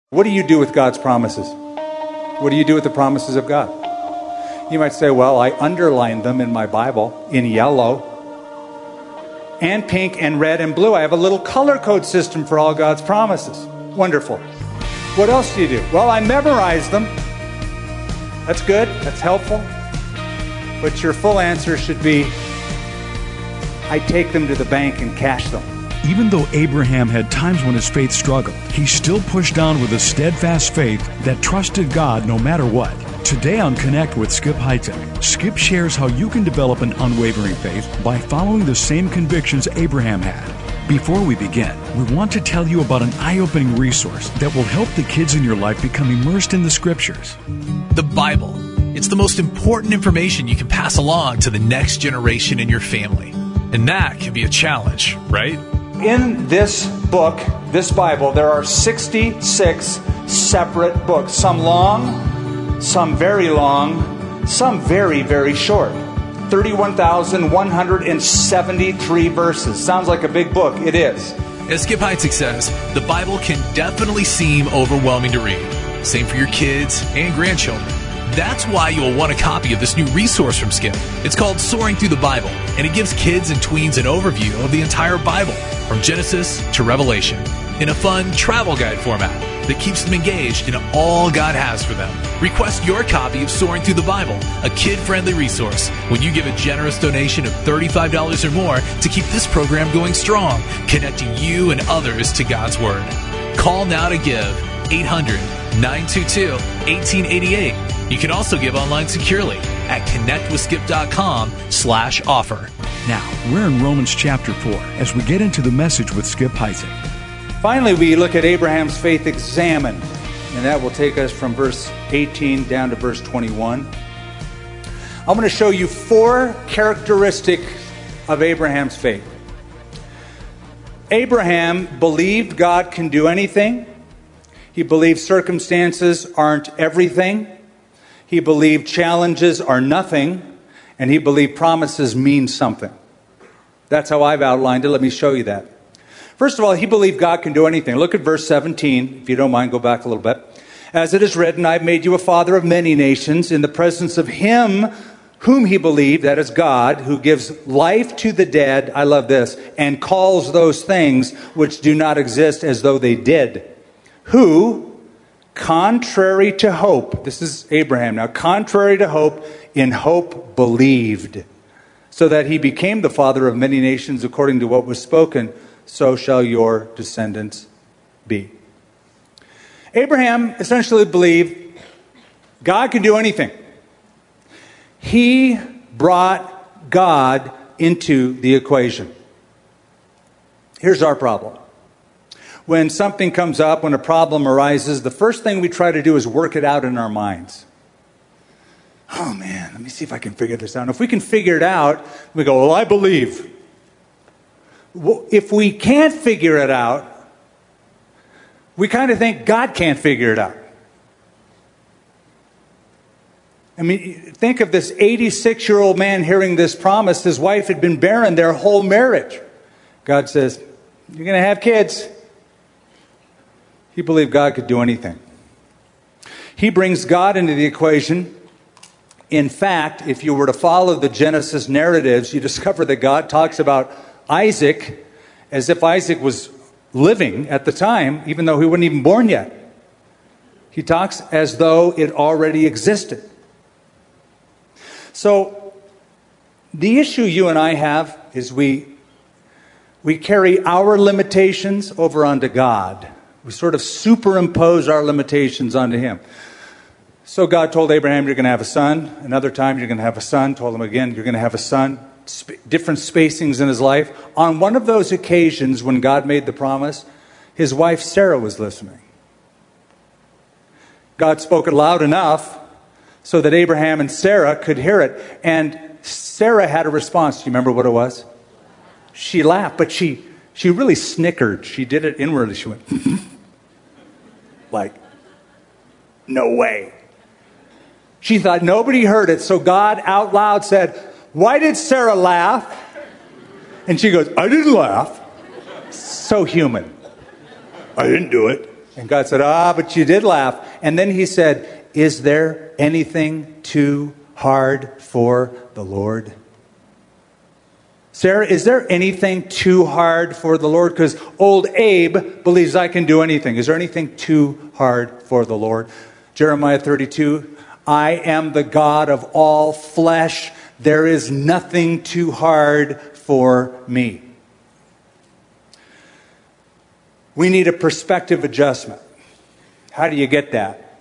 What do you do with God's promises? What do you do with the promises of God? You might say, well, I underlined them in my Bible in yellow and pink and red and blue. I have a little color code system for all God's promises. Wonderful. What else do you do? Well, I memorized them. That's good. That's helpful. But your full answer should be, I take them to the bank and cash them. Even though Abraham had times when his faith struggled, he still pushed on with a steadfast faith that trusted God no matter what. Today on Connect with Skip Heitzig, Skip shares how you can develop an unwavering faith by following the same convictions Abraham had. Before we begin, we want to tell you about an eye-opening resource that will help the kids in your life become immersed in the Scriptures. The Bible. It's the most important information you can pass along to the next generation in your family. And that can be a challenge, right? In this book, this Bible, there are 66 separate books. Some long, some very long, some very, very short. 31,173 verses. Sounds like a big book. It is. As Skip Heitzig says, the Bible can definitely seem overwhelming to read. Same for your kids and grandchildren. That's why you'll want a copy of this new resource from Skip. It's called Soaring Through the Bible, and it gives kids and tweens an overview of the entire Bible, from Genesis to Revelation, in a fun travel guide format that keeps them engaged in all God has for them. Request your copy of Soaring Through the Bible, a kid-friendly resource, when you give a generous donation of $35 or more to keep this program going strong, connecting you and others to God's Word. Call now to give, 800-922-1888. You can also give online securely at connectwithskip.com/offer. Now, we're in Romans chapter 4 as we get into the message with Skip Heitzig. Finally, we look at Abraham's faith examined, and that will take us from verse 18 down to verse 21. I'm going to show you 4 characteristics of Abraham's faith. Abraham believed God can do anything. He believed circumstances aren't everything. He believed challenges are nothing. And he believed promises mean something. That's how I've outlined it. Let me show you that. First of all, he believed God can do anything. Look at verse 17. If you don't mind, go back a little bit. As it is written, I've made you a father of many nations in the presence of him whom he believed, that is God, who gives life to the dead, I love this, and calls those things which do not exist as though they did. Who, contrary to hope, this is Abraham now, contrary to hope, in hope believed, so that he became the father of many nations according to what was spoken, so shall your descendants be. Abraham essentially believed God can do anything. He brought God into the equation. Here's our problem. When something comes up, when a problem arises, the first thing we try to do is work it out in our minds. Oh man, let me see if I can figure this out. And if we can figure it out, we go, well, I believe. Well, if we can't figure it out, we kind of think God can't figure it out. I mean, think of this 86-year-old man hearing this promise. His wife had been barren their whole marriage. God says, you're going to have kids. He believed God could do anything. He brings God into the equation. In fact, if you were to follow the Genesis narratives, you discover that God talks about Isaac as if Isaac was living at the time, even though he wasn't even born yet. He talks as though it already existed. So, the issue you and I have is we carry our limitations over onto God. We sort of superimpose our limitations onto him. So God told Abraham, you're going to have a son. Another time, you're going to have a son. Told him again, you're going to have a son. Different spacings in his life. On one of those occasions when God made the promise, his wife Sarah was listening. God spoke it loud enough so that Abraham and Sarah could hear it. And Sarah had a response. Do you remember what it was? She laughed, but she really snickered. She did it inwardly. She went, like, no way. She thought nobody heard it, so God out loud said, why did Sarah laugh? And she goes, I didn't laugh. So human. I didn't do it. And God said, but you did laugh. And then he said, is there anything too hard for the Lord? Sarah, is there anything too hard for the Lord? Because old Abe believes I can do anything. Is there anything too hard for the Lord? Jeremiah 32, I am the God of all flesh. There is nothing too hard for me. We need a perspective adjustment. How do you get that?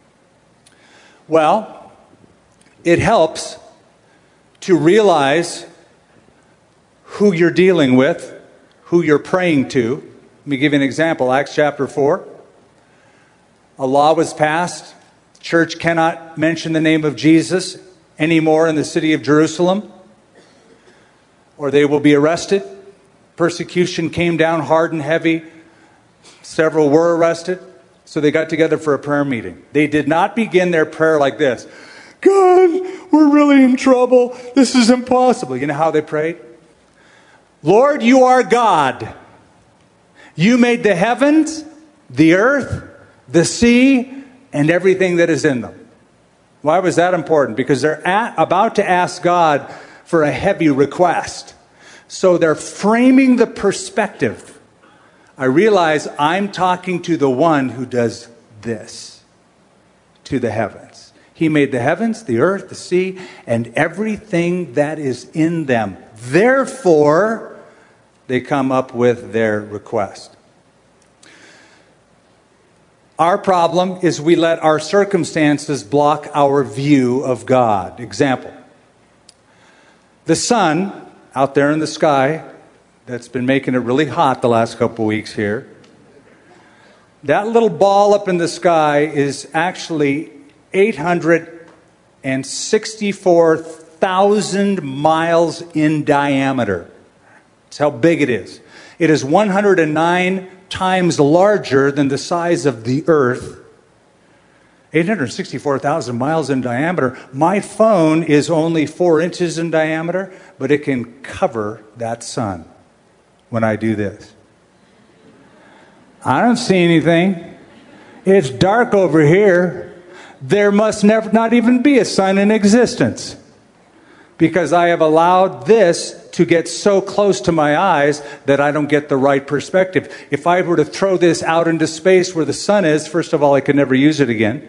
Well, it helps to realize who you're dealing with, who you're praying to. Let me give you an example. Acts chapter 4. A law was passed. Church cannot mention the name of Jesus anymore in the city of Jerusalem, or they will be arrested. Persecution came down hard and heavy. Several were arrested. So they got together for a prayer meeting. They did not begin their prayer like this. God, we're really in trouble. This is impossible. You know how they prayed? Lord, you are God. You made the heavens, the earth, the sea, and everything that is in them. Why was that important? Because they're about to ask God for a heavy request. So they're framing the perspective. I realize I'm talking to the one who does this to the heavens. He made the heavens, the earth, the sea, and everything that is in them. Therefore, they come up with their request. Our problem is we let our circumstances block our view of God. Example. The sun out there in the sky that's been making it really hot the last couple weeks here. That little ball up in the sky is actually 864,000 miles in diameter. That's how big it is. It is 109 times larger than the size of the earth. 864,000 miles in diameter. My phone is only 4 inches in diameter, but it can cover that sun when I do this. I don't see anything. It's dark over here. There must not even be a sun in existence, because I have allowed this to get so close to my eyes that I don't get the right perspective. If I were to throw this out into space where the sun is, first of all, I could never use it again.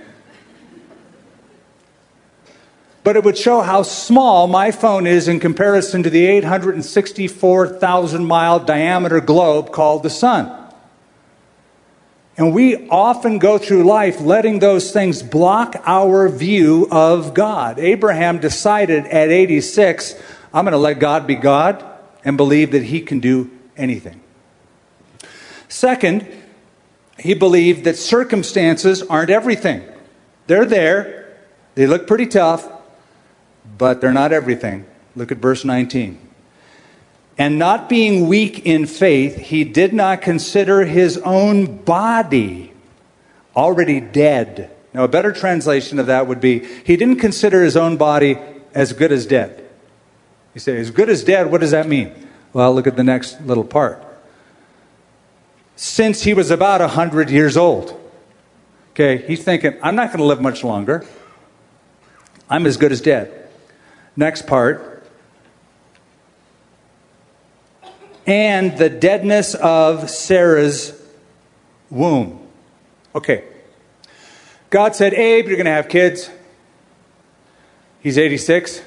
But it would show how small my phone is in comparison to the 864,000 mile diameter globe called the sun. And we often go through life letting those things block our view of God. Abraham decided at 86, I'm going to let God be God and believe that he can do anything. Second, he believed that circumstances aren't everything. They're there. They look pretty tough, but they're not everything. Look at verse 19. And not being weak in faith, he did not consider his own body already dead. Now, a better translation of that would be, he didn't consider his own body as good as dead. You say, as good as dead, what does that mean? Well, look at the next little part. Since he was about 100 years old. Okay, he's thinking, I'm not going to live much longer. I'm as good as dead. Next part. And the deadness of Sarah's womb. Okay. God said, Abe, you're going to have kids. He's 86.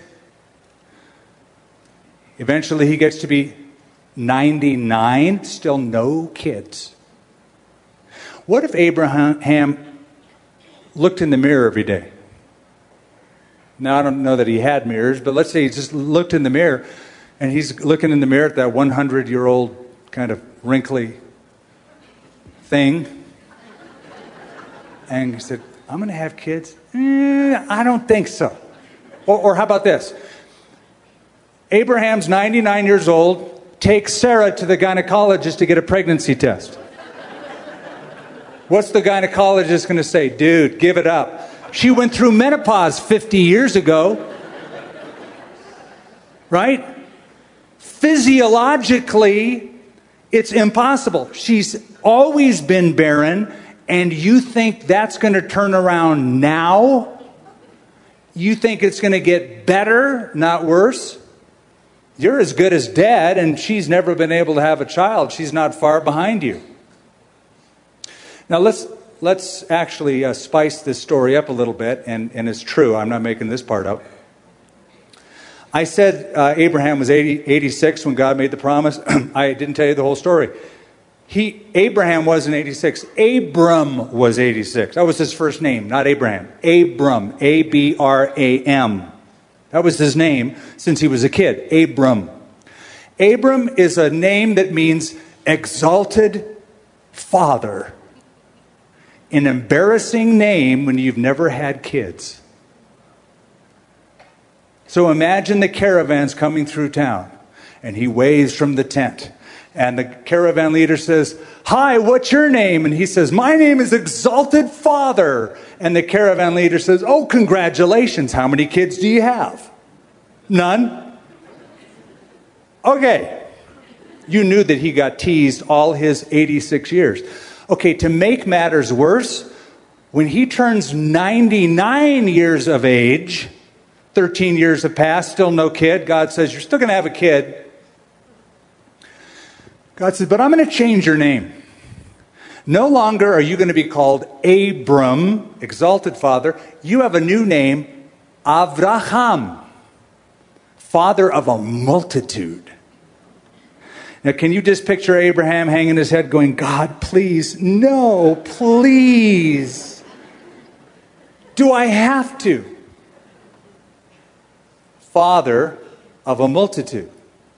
Eventually he gets to be 99. Still no kids. What if Abraham looked in the mirror every day? Now, I don't know that he had mirrors, but let's say he just looked in the mirror. And he's looking in the mirror at that 100-year-old kind of wrinkly thing. And he said, I'm going to have kids? I don't think so. Or how about this? Abraham's 99 years old, takes Sarah to the gynecologist to get a pregnancy test. What's the gynecologist going to say? Dude, give it up. She went through menopause 50 years ago. Right? Physiologically, it's impossible. She's always been barren, And you think that's going to turn around now? You think it's going to get better, not worse? You're as good as dead, and she's never been able to have a child. She's not far behind you. Now let's actually spice this story up a little bit, and it's true. I'm not making this part up. I said Abraham was 86 when God made the promise. I didn't tell you the whole story. Abraham wasn't 86. Abram was 86. That was his first name, not Abraham. Abram, A-B-R-A-M. That was his name since he was a kid, Abram. Abram is a name that means exalted father. An embarrassing name when you've never had kids. So imagine the caravans coming through town, and he waves from the tent. And the caravan leader says, "Hi, what's your name?" And he says, "My name is Exalted Father." And the caravan leader says, "Oh, congratulations. How many kids do you have?" "None." Okay. You knew that he got teased all his 86 years. Okay, to make matters worse, when he turns 99 years of age, 13 years have passed, still no kid. God says, "You're still going to have a kid." God says, "But I'm going to change your name. No longer are you going to be called Abram, exalted father. You have a new name, Avraham, father of a multitude." Now, can you just picture Abraham hanging his head going, "God, please, no, please. Do I have to?" Father of a multitude.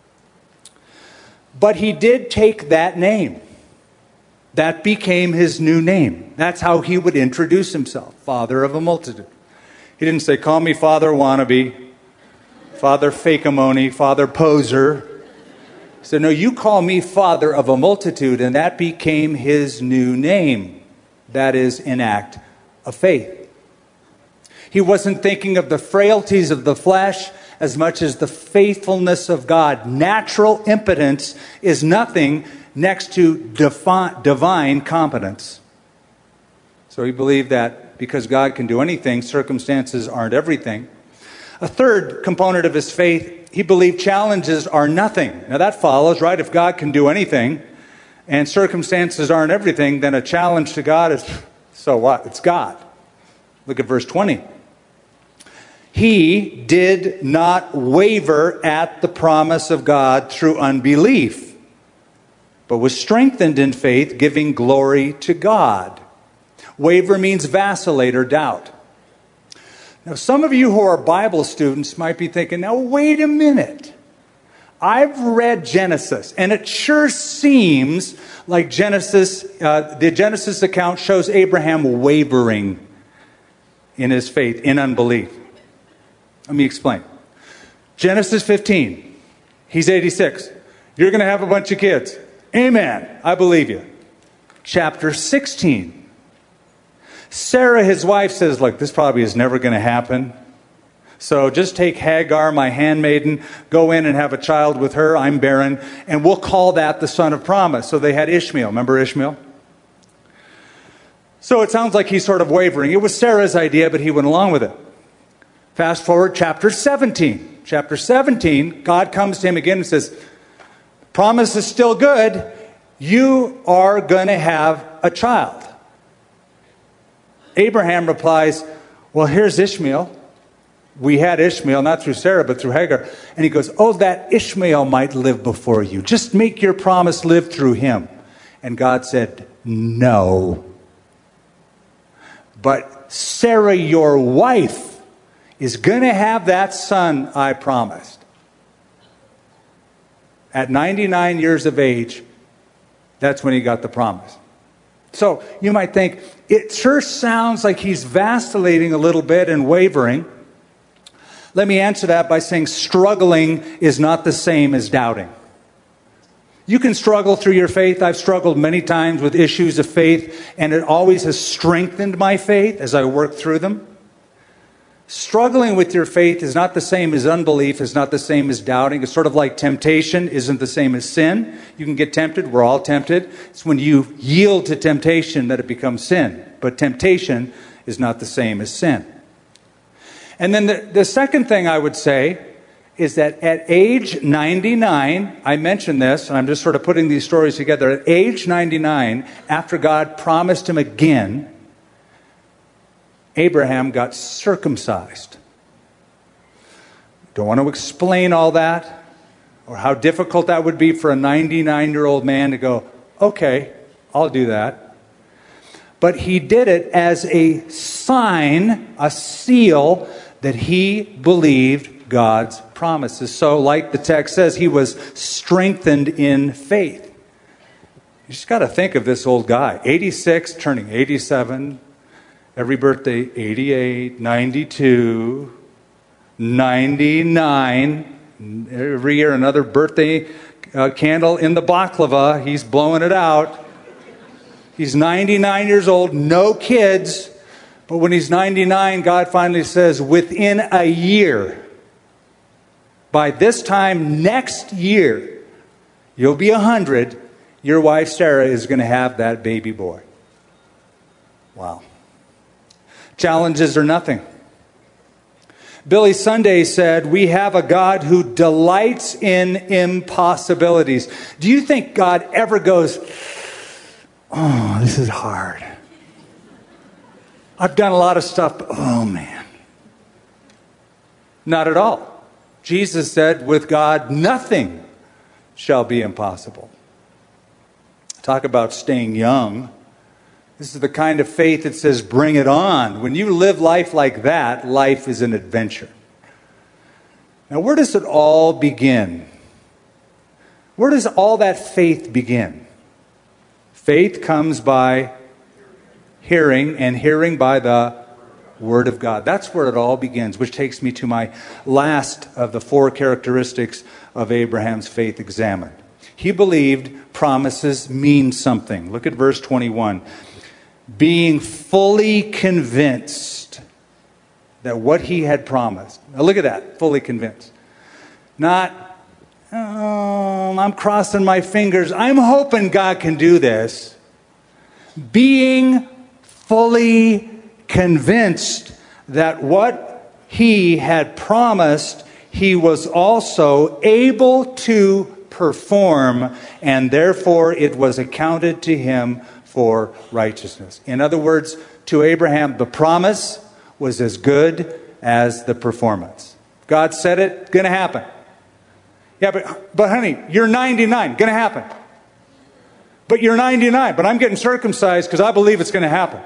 But he did take that name. That became his new name. That's how he would introduce himself, father of a multitude. He didn't say, "Call me Father Wannabe, Father Fake-a-mony, Father Poser." He said, "No, you call me Father of a multitude," and that became his new name. That is an act of faith. He wasn't thinking of the frailties of the flesh as much as the faithfulness of God. Natural impotence is nothing next to divine competence. So he believed that because God can do anything, circumstances aren't everything. A third component of his faith, he believed challenges are nothing. Now that follows, right? If God can do anything and circumstances aren't everything, then a challenge to God is, so what? It's God. Look at verse 20. He did not waver at the promise of God through unbelief, but was strengthened in faith, giving glory to God. Waver means vacillate or doubt. Now, some of you who are Bible students might be thinking, now wait a minute. I've read Genesis, and it sure seems like the Genesis account shows Abraham wavering in his faith, in unbelief. Let me explain. Genesis 15. He's 86. You're going to have a bunch of kids. Amen. I believe you. Chapter 16. Sarah, his wife, says, "Look, this probably is never going to happen. So just take Hagar, my handmaiden, go in and have a child with her. I'm barren. And we'll call that the son of promise." So they had Ishmael. Remember Ishmael? So it sounds like he's sort of wavering. It was Sarah's idea, but he went along with it. Fast forward, chapter 17. Chapter 17, God comes to him again and says, "Promise is still good. You are going to have a child." Abraham replies, "Well, here's Ishmael. We had Ishmael, not through Sarah, but through Hagar." And he goes, "Oh, that Ishmael might live before you. Just make your promise live through him." And God said, "No. But Sarah, your wife, is going to have that son I promised." At 99 years of age, that's when he got the promise. So you might think, it sure sounds like he's vacillating a little bit and wavering. Let me answer that by saying struggling is not the same as doubting. You can struggle through your faith. I've struggled many times with issues of faith, and it always has strengthened my faith as I work through them. Struggling with your faith is not the same as unbelief, is not the same as doubting. It's sort of like temptation isn't the same as sin. You can get tempted. We're all tempted. It's when you yield to temptation that it becomes sin. But temptation is not the same as sin. And then the second thing I would say is that at age 99, I mentioned this, and I'm just sort of putting these stories together. At age 99, after God promised him again, Abraham got circumcised. Don't want to explain all that or how difficult that would be for a 99-year-old man to go, okay, I'll do that. But he did it as a sign, a seal, that he believed God's promises. So like the text says, he was strengthened in faith. You just got to think of this old guy, 86, turning 87, every birthday, 88, 92, 99. Every year another birthday candle in the baklava. He's blowing it out. He's 99 years old, no kids. But when he's 99, God finally says, within a year, by this time next year, you'll be 100. Your wife Sarah is going to have that baby boy. Wow. Challenges are nothing. Billy Sunday said, we have a God who delights in impossibilities. Do you think God ever goes, oh, this is hard. I've done a lot of stuff, but oh man. Not at all. Jesus said, with God, nothing shall be impossible. Talk about staying young. This is the kind of faith that says, bring it on. When you live life like that, life is an adventure. Now, where does it all begin? Where does all that faith begin? Faith comes by hearing, and hearing by the Word of God. That's where it all begins, which takes me to my last of the 4 characteristics of Abraham's faith examined. He believed promises mean something. Look at verse 21. Being fully convinced that what he had promised. Now look at that, fully convinced. Not, I'm crossing my fingers. I'm hoping God can do this. Being fully convinced that what he had promised, he was also able to perform, and therefore it was accounted to him for righteousness. In other words, to Abraham, the promise was as good as the performance. God said it, it's going to happen. Yeah, but honey, you're 99, going to happen. But you're 99, but I'm getting circumcised because I believe it's going to happen.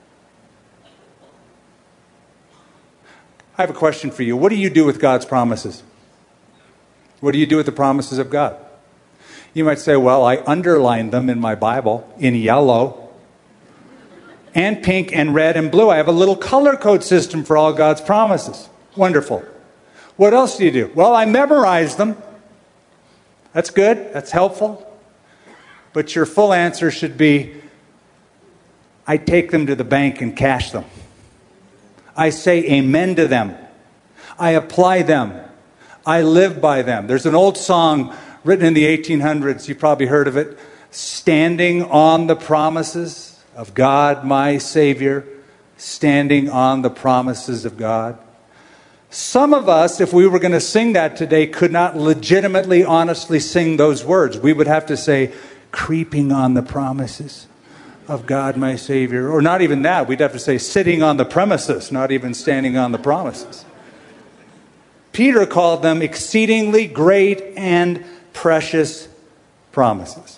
I have a question for you. What do you do with God's promises? What do you do with the promises of God? You might say, well, I underlined them in my Bible in yellow and pink and red and blue. I have a little color code system for all God's promises. Wonderful. What else do you do? Well, I memorized them. That's good. That's helpful. But your full answer should be, I take them to the bank and cash them. I say amen to them. I apply them. I live by them. There's an old song written in the 1800s. You probably heard of it. Standing on the promises of God, my Savior. Standing on the promises of God. Some of us, if we were going to sing that today, could not legitimately, honestly sing those words. We would have to say, creeping on the promises of God, my Savior. Or not even that. We'd have to say, sitting on the premises, not even standing on the promises. Peter called them exceedingly great and precious promises.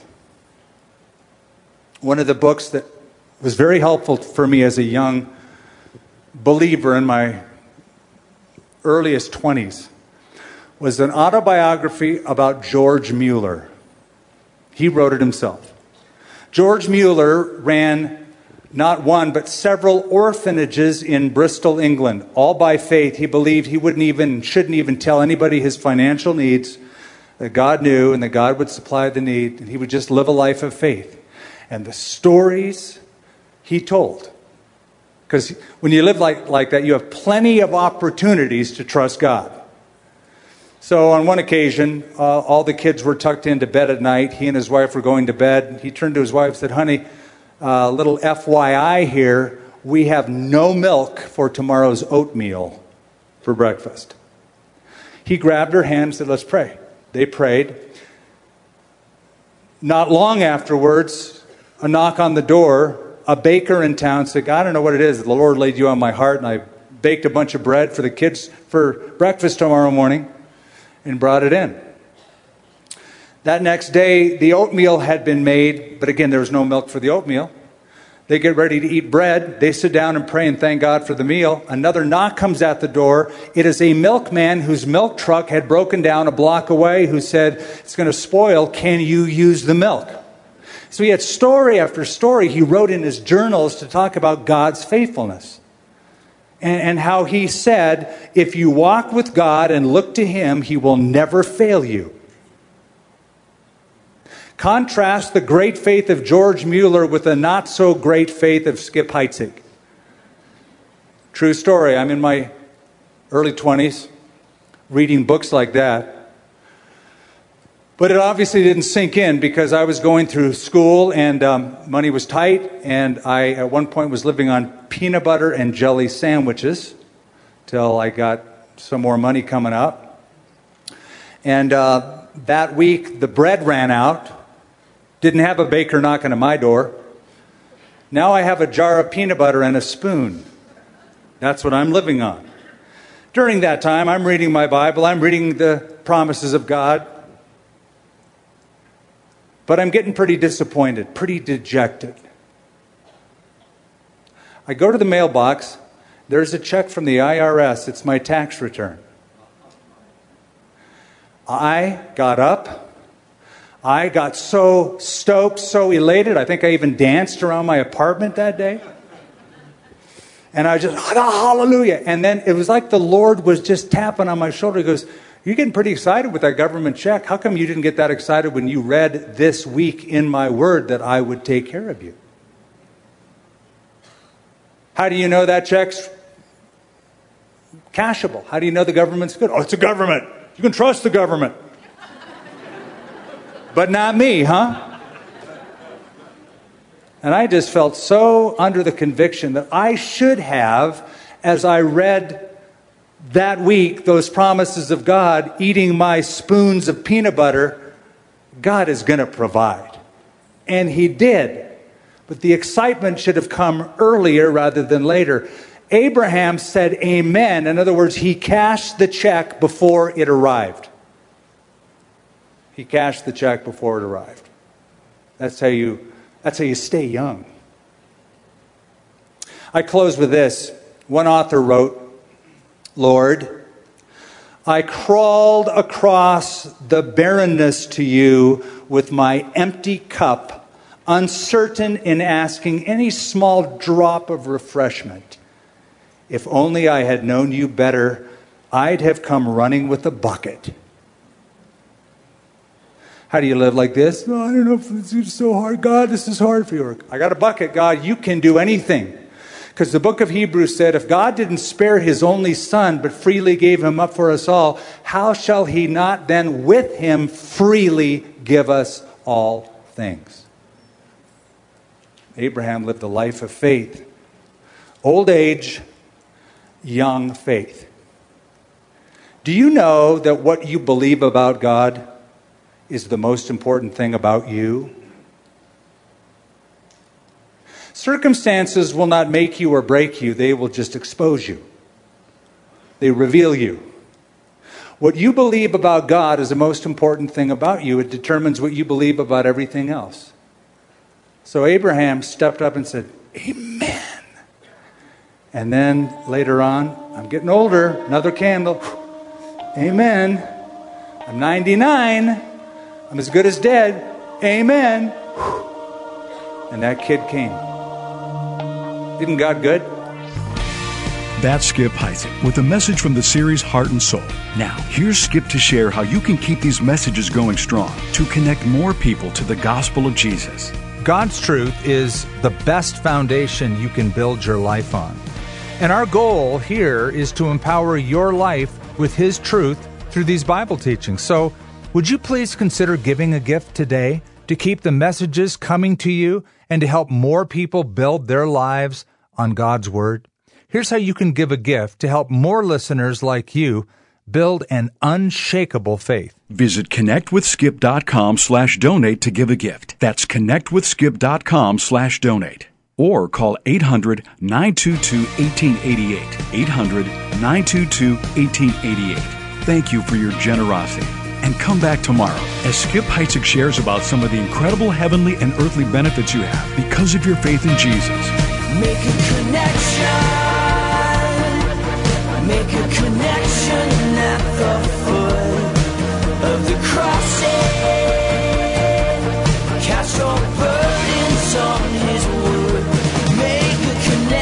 One of the books that was very helpful for me as a young believer in my earliest 20s was an autobiography about George Mueller. He wrote it himself. George Mueller ran not one, but several orphanages in Bristol, England, all by faith. He believed he shouldn't even tell anybody his financial needs, that God knew and that God would supply the need, and he would just live a life of faith. And the stories he told Because when you live like that, you have plenty of opportunities to trust God. So on one occasion, all the kids were tucked into bed at night. He and his wife were going to bed. He turned to his wife and said, honey, little FYI here, we have no milk for tomorrow's oatmeal for breakfast. He grabbed her hand and said, let's pray. They prayed. Not long afterwards, a knock on the door. A baker in town said, I don't know what it is. The Lord laid you on my heart, and I baked a bunch of bread for the kids for breakfast tomorrow morning and brought it in. That next day, the oatmeal had been made, but again, there was no milk for the oatmeal. They get ready to eat bread. They sit down and pray and thank God for the meal. Another knock comes at the door. It is a milkman whose milk truck had broken down a block away who said, it's going to spoil. Can you use the milk? So he had story after story he wrote in his journals to talk about God's faithfulness. And how he said, if you walk with God and look to him, he will never fail you. Contrast the great faith of George Mueller with the not so great faith of Skip Heitzig. True story. I'm in my early 20s reading books like that. But it obviously didn't sink in because I was going through school and money was tight. And I, at one point, was living on peanut butter and jelly sandwiches till I got some more money coming up. And that week, the bread ran out. Didn't have a baker knocking at my door. Now I have a jar of peanut butter and a spoon. That's what I'm living on. During that time, I'm reading my Bible. I'm reading the promises of God. But I'm getting pretty disappointed, pretty dejected. I go to the mailbox. There's a check from the IRS. It's my tax return. I got up. I got so stoked, so elated. I think I even danced around my apartment that day. And I just, hallelujah. And then it was like the Lord was just tapping on my shoulder. He goes, you're getting pretty excited with that government check. How come you didn't get that excited when you read this week in my word that I would take care of you? How do you know that check's cashable? How do you know the government's good? Oh, it's a government. You can trust the government. But not me, huh? And I just felt so under the conviction that I should have, as I read that week those promises of God, eating my spoons of peanut butter, God is going to provide. And he did. But the excitement should have come earlier rather than later. Abraham said amen. In other words, he cashed the check before it arrived. He cashed the check before it arrived. That's how you stay young. I close with this. One author wrote, Lord, I crawled across the barrenness to you with my empty cup, uncertain in asking any small drop of refreshment. If only I had known you better, I'd have come running with a bucket. How do you live like this? No, I don't know if it's so hard. God, this is hard for you. I got a bucket, God. You can do anything. Because the book of Hebrews said, if God didn't spare his only son, but freely gave him up for us all, how shall he not then with him freely give us all things? Abraham lived a life of faith. Old age, young faith. Do you know that what you believe about God is the most important thing about you? Circumstances will not make you or break you. They will just expose you. They reveal you. What you believe about God is the most important thing about you. It determines what you believe about everything else. So Abraham stepped up and said, amen. And then later on, I'm getting older, another candle. Amen. I'm 99. I'm as good as dead. Amen. And that kid came. Isn't God good? That's Skip Heitzig with a message from the series Heart and Soul. Now, here's Skip to share how you can keep these messages going strong to connect more people to the gospel of Jesus. God's truth is the best foundation you can build your life on. And our goal here is to empower your life with His truth through these Bible teachings. So, would you please consider giving a gift today to keep the messages coming to you and to help more people build their lives on God's Word? Here's how you can give a gift to help more listeners like you build an unshakable faith. Visit connectwithskip.com/donate to give a gift. That's connectwithskip.com/donate. Or call 800-922-1888. 800-922-1888. Thank you for your generosity. And come back tomorrow as Skip Heitzig shares about some of the incredible heavenly and earthly benefits you have because of your faith in Jesus. Make a connection. Make a connection at the foot of the cross. Cast your burdens on His wood. Make a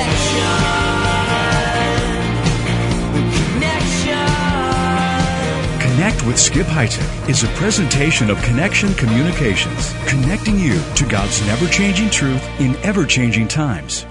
connection. Connect with Skip Heitzig is a presentation of Connection Communications, connecting you to God's never-changing truth in ever-changing times.